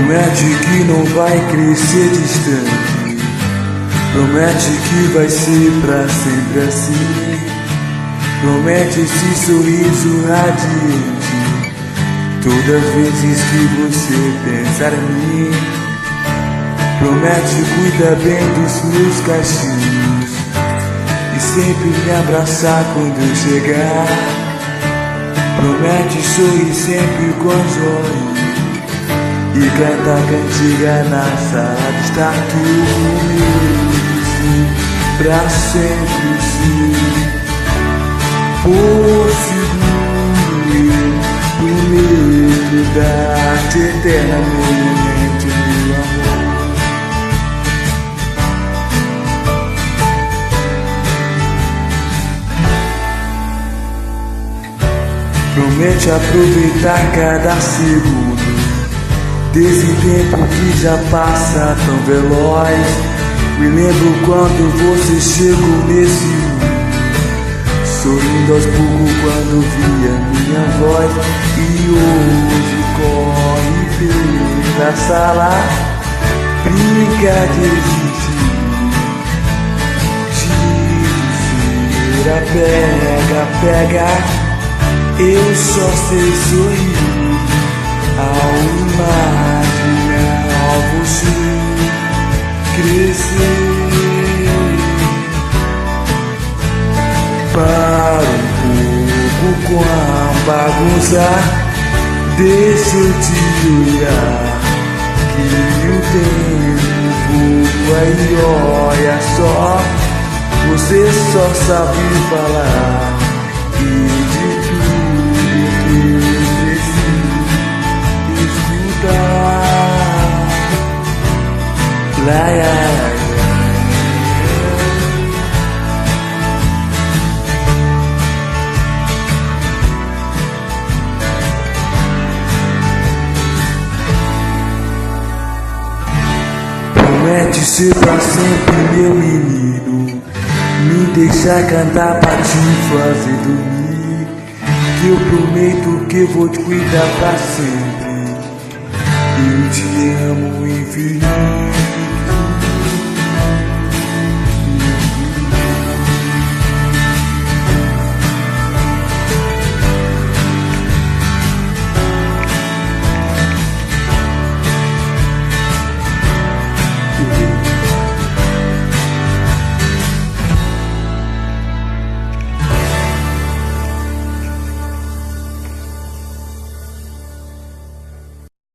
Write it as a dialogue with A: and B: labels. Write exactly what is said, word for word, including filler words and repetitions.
A: Promete que não vai crescer distante, promete que vai ser pra sempre assim. Promete esse sorriso radiante todas as vezes que você pensar em mim. Promete cuidar bem dos meus cachinhos e sempre me abraçar quando eu chegar. Promete sorrir sempre com os olhos e cantar cantiga na sala de estar tudo sim, pra sempre sim. Por seguro eu prometo dar-te eternamente meu amor. Promete aproveitar cada segundo desse tempo que já passa tão veloz. Me lembro quando você chegou nesse mundo, sorrindo aos poucos quando via minha voz. E hoje corre pela sala, brinca de existir, de dizer pega, pega. Eu só sei sorrir ao imaginar você crescer. Para um pouco com a bagunça, deixa eu te olhar, que o tempo voa e olha só, você só sabe falar e de tudo que eu preciso escutar. Lá, lá, lá. Promete ser pra sempre meu menino, me deixar cantar pra te fazer dormir, que eu prometo que vou te cuidar pra sempre. Eu te amo infinito.